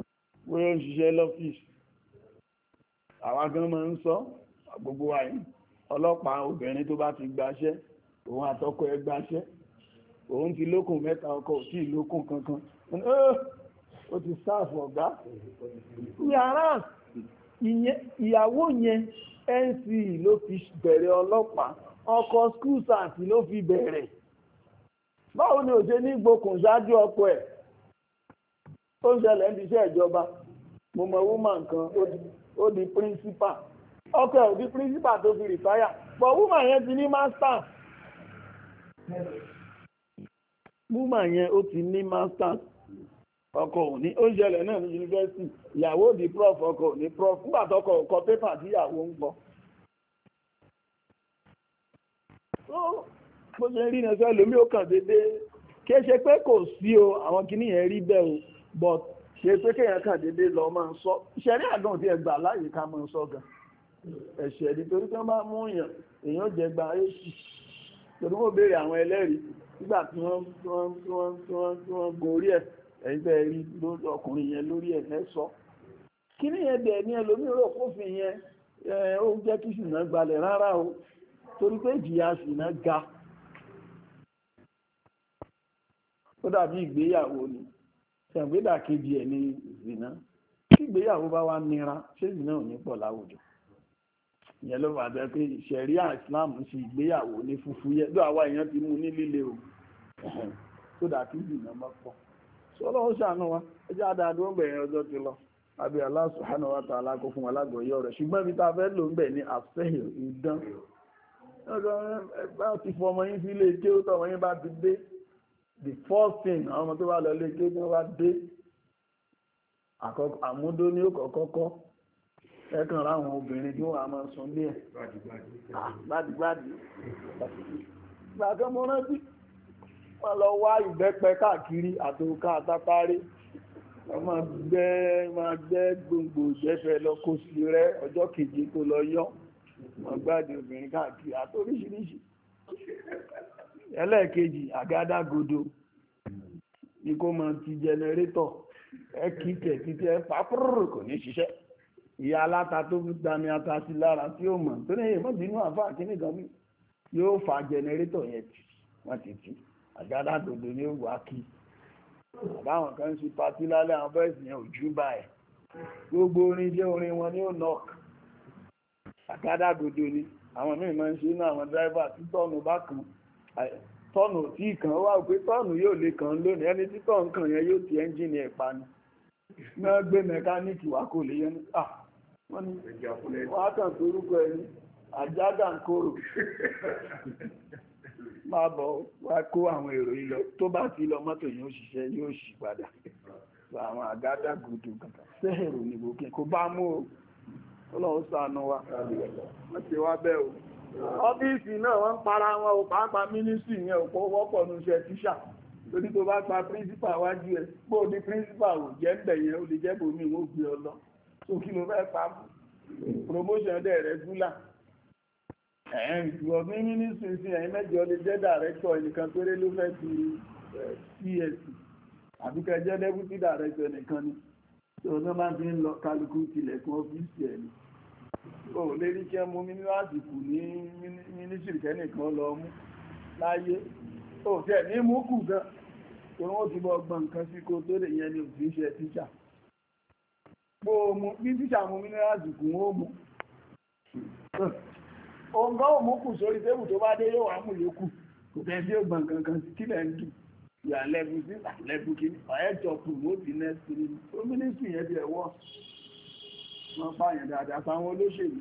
wọ́n ń ṣiṣẹ́ lọ́fíìsì àwọn gan máa ń sọ gbogbo wa yìí ọlọ́pàá obìnrin tó bá ti gbaṣẹ́ òun àtọkọ ẹ̀ gbaṣẹ́ òun ti lókùn mẹ́ta ọkọ ò tí lókùn kankan ó ti sáàfù ọ̀gá yàrá ìyàwó yẹn N C ló fi bẹ̀rẹ̀ ọlọ́pàá ọkọ school science ló fi bẹ̀rẹ̀ báwo ni òṣè ní gbókùn ṣáájú ọkọ ẹ̀ tó ń ṣẹlẹ̀ ní iṣẹ́ ìjọba mo mọ woman kan ó di principal ọkọ ẹ̀ ò di principal tó fi retire but woman yẹn ti ní master woman yẹn ó ti ní master ọkọ ò ní ó ń ṣẹlẹ̀ náà ní yunifásitì ìyàwó di prof ọkọ ò ní prof nígbà tọkọ kọ pépà tí ìyàwó ń gbọ́ bó ṣe ń rí ẹsẹ̀ lómi ó kàn dédé kí é ṣe pé kò sí o àwọn kìíní yẹn rí bẹ́ẹ̀ o but ṣe pé kéèyàn kàn dédé lọ máa ń sọ ìṣẹ̀rí àgàn tí ẹ gbà láàyè ká máa ń sọ gan ẹ̀ṣẹ̀ nítorí tí wọ́n bá mú èèyàn èèyàn jẹ gba èsì torí wọ́n béèrè àwọn ẹlẹ́rìí nígbà tí wọ́n tí wọ́n tí wọ́n tí wọ́n tí wọ́n gorí ẹ̀ ẹ̀yìn bẹ́ẹ̀ rí ọkùnrin yẹn lórí ẹ̀ ẹ̀ sọ kìíní yẹn bẹ̀ ní ẹlòmíràn kófin yẹn ó jẹ́ kí ṣìnà gbalẹ̀ rárá o torí pé ìjìyà ṣìnà ga ó dàbí ìgbéyàwó ni ṣàgbédà kejì ẹ̀ ní ìzìnà tí ìgbéyàwó bá wá nira ṣé ìzìnà ò ní pọ̀ láwùjọ ìyẹn ló wà bẹ́ẹ̀ pé ṣẹ̀ríà Islam ṣe ìgbéyàwó ní fúfú yẹ ló àwa èèyàn ti mú ní líle o tó dà kí ìzìnà mọ́ pọ̀ sọ́lọ́ ó ṣàánú wa ẹjẹ́ àdáadó ń bẹ̀rẹ̀ ọjọ́ ti lọ àbí Allah subhanahu wa ta'ala kó fún wa lágbọ̀ọ́yé ọ̀rọ̀ ṣùgbọ́n ibi tá a fẹ́ lò ń bẹ̀ ní àfẹ́hìn ìdán bá ti fọ ọmọ yín sí ilé ike ó tọ́ ọmọ yín bá ti dé the first thing àwọn ọmọ tó bá lọ ilé ike tí wọ́n bá dé àmúdó ní òkọ̀kọ́kọ́ ẹ̀kan láwọn obìnrin tí wọ́n á máa sun lé ẹ̀ gbádìgbádì gbàgbọ́ mọ́ rántí wọ́n lọ wá ìbẹ́pẹ káàkiri àtòká àtàtàrí wọ́n máa gbẹ́ máa gbẹ́ gbòǹgbò ìjẹ́fẹ́ lọ kó sí rẹ́ ọjọ́ keje tó lọ yọ́ wọ́n gbádì obìnrin káàkiri àtoríṣiríṣi ẹlẹ́ẹ̀kejì àgádágodo ní kó máa ti jẹnẹrétọ̀ ẹ kí tẹ̀ títí ẹ pàpùrù kò ní ṣiṣẹ́ ìyá aláta tó dami ata sí lára tí ó mọ̀ tó ní èèmọ̀ bínú àfáà kíní gan mi yóò fa jẹnẹrétọ̀ yẹn tì wọ́n ti tì àgádágodo ní òwò akí àbáwọn kan ṣe patí lálẹ́ àwọn bọ́ẹ̀sì yẹn ò jú báyìí gbogbo orin jẹ́ orin wọn ní ó knock àgádágodo ni àwọn míì máa ń ṣe inú àwọn dráìvà tí tọ́ọ̀nù bá kan tọ́ọ̀nù tí kan wá pé tọ́ọ̀nù yóò lè kàn lónìí ẹni tí tọ́ọ̀nù kan yẹn yóò ti ẹ́ńjìnì ẹ̀ pa ni náà gbé mẹkáníìkì wá kò lè yẹn ní à wọ́n ní wọ́n á kàn torúkọ ẹni àjádà ń kóró máa bọ̀ wá kó àwọn èrò yìí lọ tó bá ti lọ mọ́tò yóò ṣiṣẹ́ yóò ṣì padà àwọn àgádágodo kankan sẹ́ẹ̀rù nìbò kí kò bá mú o ọlọ́run ṣàánú wa wọ́n ti wá bẹ́ẹ̀ o ọ́fíìsì náà wọ́n ń para wọn ò pàápàá mínísírì yẹn ò pọ̀ wọ́pọ̀ ní iṣẹ́ tíṣà torí tó bá pa píríncípà wájú ẹ̀ bó ní píríncípà ò jẹ́ ń bẹ̀ yẹn ó lè jẹ́ bòmí wọ́n gbé ọ lọ tó kí ló fẹ́ pa promotion dẹ̀ rẹ̀ fúlà ẹ̀ẹ́n ìwọ̀n ní mínísírì sí ẹ̀yìn mẹ́jọ lè jẹ́ dàrẹ́tọ̀ ẹnìkan péré ló fẹ́ ti C S àbíkẹ́ jẹ́ dẹ́bùtì dàrẹ́tọ̀ ẹnìkan ni tó ní máa fi ń lọ kálukú tilẹ̀kùn ọ́fíìsì ẹ̀ ni ó lè rí kí ẹ mú nínú àsìkò ní mínísírì kẹ́nìkan lọ mú láyé ó tẹ̀ ní mú kù gan tó wọ́n ti bọ́ gbọ́n nǹkan sí kó tó lè yẹn ni òfin ṣe tíṣà bí tíṣà mú nínú àsìkò ó mú ọ̀gá ò mú kù sórí tébù tó bá dé yóò wá mú yókù kò tẹ́ sí ògbọ̀n kankan sí kílẹ̀ ń dù yà lẹ́bù sí lẹ́bù kí ọ̀ẹ́jọ promote next three ó mínísírì yẹn bí ẹ̀wọ́ wọ́n bá yẹn dáadáa sáwọn olóṣèlú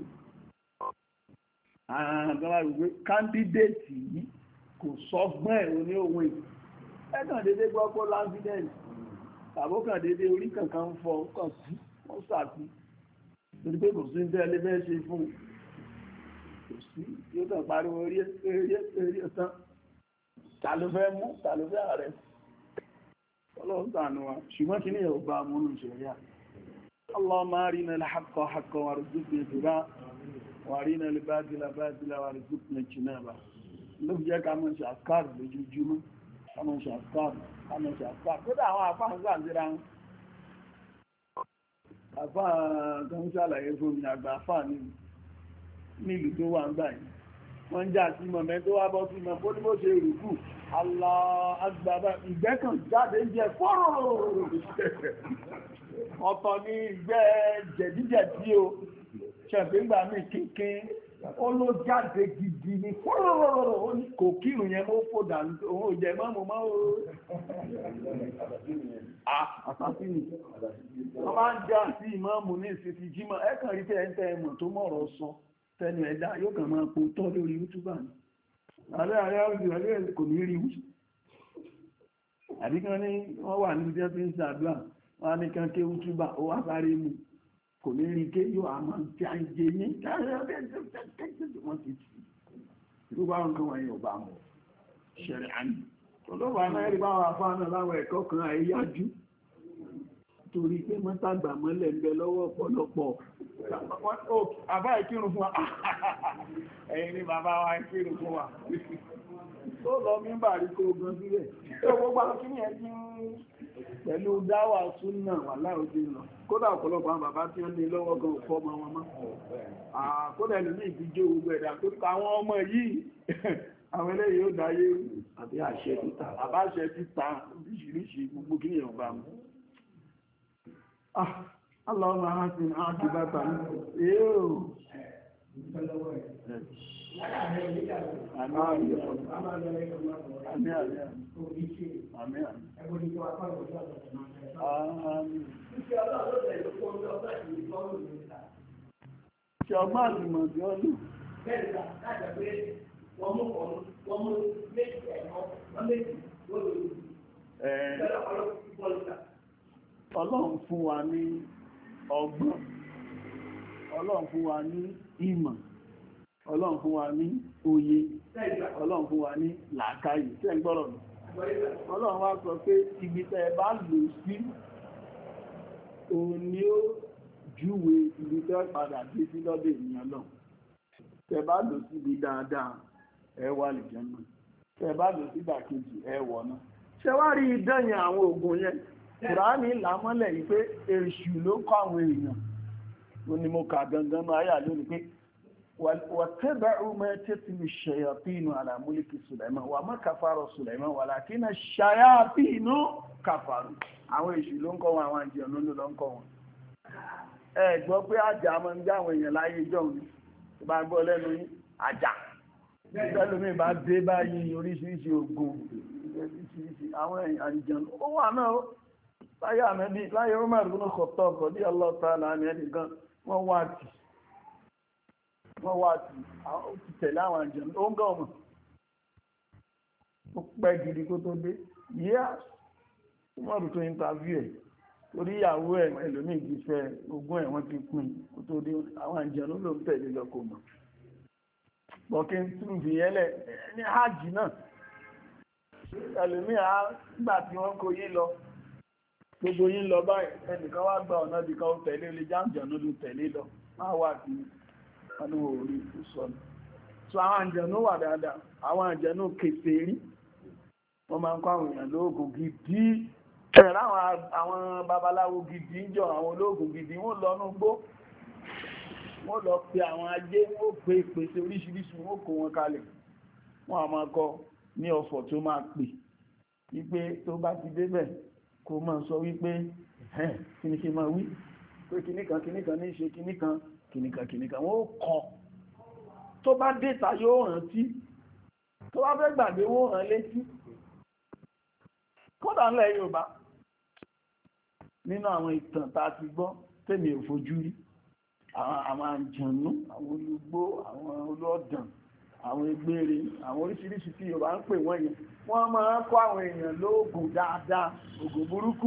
àgbàlá wípé kándídéètì yìí kò sọgbọ́n ẹ̀rọ ní òun èdè ẹ̀kàn dédé gbọ́ pọ́ láńfídẹ́ẹ̀lì tàbókàn dédé orí kankan ń fọ ọkàn sí wọ́n sàtí torí pé kò sí ń tẹ́lẹ̀ bẹ́ẹ̀ ṣe fún kò sí yóò kàn pariwo orí eré ọ̀tán ta ló fẹ́ mú ta ló fẹ́ ààrẹ ọlọ́run ṣàánú wa ṣùgbọ́n kí ní ẹ̀ ò bá múnú ìṣẹ̀lẹ̀ اللهم أرنا الحق حقا وارزقنا اتباعه وأرنا الباطل باطلا وارزقنا اجتنابه ló fi jẹ́ ká mọ́ ṣe àkáàrù lójoojúmọ́ ká mọ́ ṣe àkáàrù ká mọ́ ṣe àkáàrù tó dá àwọn àfáà ń gbà síra wọn àfáà tó ń ṣàlàyé fún mi àgbà àfáà ní nílùú tó wà ń gbà yìí wọ́n ń jà sí mọ̀mẹ́ tó wá bọ́ sí mọ̀ bó ní bó ṣe rùkú Allah agbábá ìgbẹ́kàn jáde jẹ fọ́rọ̀ ọ̀tọ̀ ní ìgbẹ́ jẹ̀díjẹ̀dí o ṣẹ̀gbẹ́gbà mí kínkín ó ló jáde gidi ní fọ́rọ̀ ó ní kò kírun yẹn mọ́ fòdà òun ò jẹ mọ́ mọ́ mọ́ o àsásínì wọ́n máa ń já sí ìmáàmù ní ìsìnkú jímọ̀ ẹ̀kàn rí tẹ́ ẹ̀ ẹ̀mọ̀ tó mọ̀rọ̀ sọ tẹnu ẹ̀dá yóò kàn máa po tọ́ lórí yútúbà ní ààrẹ ààrẹ ààrẹ kò ní rí wú àbíkan ní wọ́n wà ní jẹ́ tí ń ṣàdúrà wọ́n á ní kan ké yútúbà ó wá sáré mú kò ní rí ké yóò àmọ́ tí a ń jẹ ní wọ́n ti tì í ló bá ń kọ́ wọn yóò bá mọ̀ ṣẹ̀rẹ̀ àní olóòwò anáyẹ̀rí bá wà fáwọn láwọn ẹ̀kọ́ kan àìyájú torí pé mọ́tàgbà mọ́lẹ̀ ń bẹ lọ́wọ́ ọ̀pọ̀lọpọ̀ àbá ìkírun fún wa ẹ̀yin ni bàbá wa ìkírun fún wa tó lọ mímbà rí kó gan sílẹ̀ tó gbogbo akíní ẹ̀ tí pẹ̀lú dáwà súnà wà láòdì lọ kódà ọ̀pọ̀lọpọ̀ àwọn bàbá tí ó ní lọ́wọ́ gan fọ́ ọmọ wọn mọ́ kódà ìlú ní ìdíjó gbogbo ẹ̀dà tó kọ àwọn ọmọ yìí àwọn eléyìí ó dáyé àbí àṣẹ títà àbáṣẹ títà oríṣiríṣi gbogbo kí èèyàn bá mú Allahumma hasin aqibatana yóò ṣe ọgbọ́n àtìmọ̀ tí ó lù wọ́n mú ọ̀run wọ́n mú méjì ẹ̀mọ́ wọ́n méjì lórí Ọlọ́run fún wa ní ọgbọ́n, Ọlọ́run fún wa ní ìmọ̀, Ọlọ́run fún wa ní òye, Ọlọ́run fún wa ní làákàyè. Ṣé ń gbọ́rọ̀ mi? Ọlọ́run wá sọ pé ibi tẹ́ ẹ bá lò sí òun ni ó júwe ibi tẹ́ padà dé sí lọ́dọ̀ ènìyàn lọ. Tẹ́ bá lò sí ibi dáadáa, ẹ wà lè jẹ́ náà. Tẹ́ bá lò sí ìdàkejì, ẹ wọ̀ náà. Ṣé wá rí ìdẹ́yìn àwọn ògùn yẹn? Kùránì lámọ́lẹ̀ yìí pé èṣù ló kọ́ àwọn èèyàn. Ó ní mo kà gangan náà ayà lónìí pé واتبعوا ما تتلو الشياطين على ملك سليمان وما كفر سليمان ولكن الشياطين كفروا àwọn èṣù ló ń kọ́ wọn àwọn àjẹ̀nú ló ń kọ́ wọn. Ẹ gbọ́ pé àjà máa ń já àwọn èèyàn láyé ìjọ́un ni tó bá gbọ́ lẹ́nu yín àjà tẹ́lómi bá dé báyìí oríṣiríṣi ògùn oríṣiríṣi àwọn àjẹ̀nú ó wà náà ó láyé àmẹ́bí láyé Umar ibn Khattab ọ̀dí ọlọ́ta láàrin ẹnìkan wọ́n wá tì wọ́n wá tí ó ti tẹ̀lé àwọn àjẹ̀mú ó ń gọ́ ọmọ ó pẹ́ gidi kó tó dé yíá mọ́rù tó interview ẹ̀ torí ìyàwó ẹ̀ ẹlòmíì ti fẹ́ ogún ẹ̀ wọ́n ti pín kó tó dé àwọn àjẹ̀mú ló ń tẹ̀lé lọ́kọ̀ mọ̀ bọ̀kí ń tún fi yẹ́lẹ̀ ní hajj náà ẹlòmíì á gbà tí wọ́n kó yí lọ gbogbo yín lọ báyìí ẹnìkan wá gba ọ̀nà ibìkan ó tẹ̀lé lè jáǹjẹ̀nú ló tẹ̀lé lọ má wà sí ọdún orí ìsọ̀nà. So àwọn àjẹ̀nú wà dáadáa, àwọn àjẹ̀nú kèfèrí, wọ́n máa ń kọ́ àwọn èèyàn lóògùn gidi. Ẹ̀rẹ̀ àwọn babaláwo gidi ń jọ àwọn olóògùn gidi, wọ́n lọ ní gbó, wọ́n lọ pe àwọn ajé, wọ́n pe ìpèsè oríṣiríṣi, wọ́n kó wọn kalẹ̀. Wọ́n á máa kọ ní ọ̀fọ̀ tó máa pè, wípé tó bá ti débẹ̀, kó máa sọ wípé, ẹ̀ kí ni kí máa wí, pé kìníkan kìníkan ní ṣe kìníkan, kìnìkan kìnìkan wọ́n kọ tó bá dẹ́ta yóò rántí tó bá fẹ́ gbàgbé wọ́n rán létí kódà ńlẹ̀ Yorùbá nínú àwọn ìtàn tá a ti gbọ́ tèmi ò fojú rí àwọn àjànú àwọn olùgbò àwọn olóòdàn àwọn egbére àwọn oríṣiríṣi tí Yorùbá ń pè wọ́n yẹn wọ́n máa ń kọ́ àwọn èèyàn lóògùn dáadáa ògùn burúkú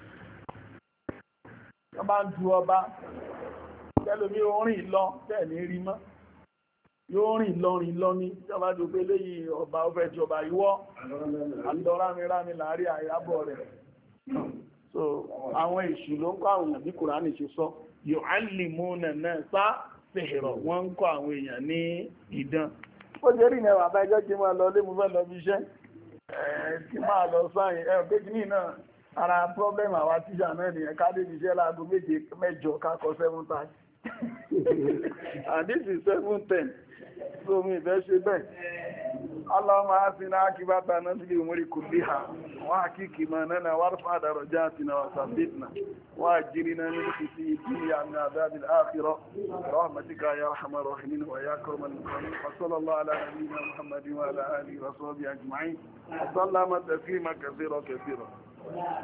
wọ́n bá ń du ọba tẹ́lómi orin lọ tẹ́ẹ̀ní rí mọ́ yóò rìn lọ́rin lọ ní ìjọba tó pé léyìí ọba ọfẹ́ ìjọba ìwọ́ àlọ́rámirámi láàrí àyàbọ̀ rẹ̀ so àwọn èṣù ló ń kọ́ àwọn èèyàn bí Kùránì ṣe sọ yu'allimuna an-nasa sihra wọ́n ń kọ́ àwọn èèyàn ní idán ó jẹ́ rí ìyẹn bàbá ẹjọ́ kí máa lọ lé mú fẹ́ lọ bí iṣẹ́ kí máa lọ sáyìn ẹ̀ pé kí ní náà ara problem àwa tíṣà náà nìyẹn ká dé iṣẹ́ láago méje mẹ́jọ ká kọ seven thirty And this is seven ten. So mi fẹ́ ṣe bẹ́ẹ̀. Allahumma asina akibatana fil umuri kulliha wa hakikima lana warfa darajatina wa sabbitna wa ajirna min khizyi dunya wa min adhabil akhirah rahmatika ya arhamar rahimin wa ya karmal mukarramin. Wa sallallahu ala nabiyyina Muhammadin wa ala alihi wa sahbihi ajma'in. Wa sallama taslima katsira katsira.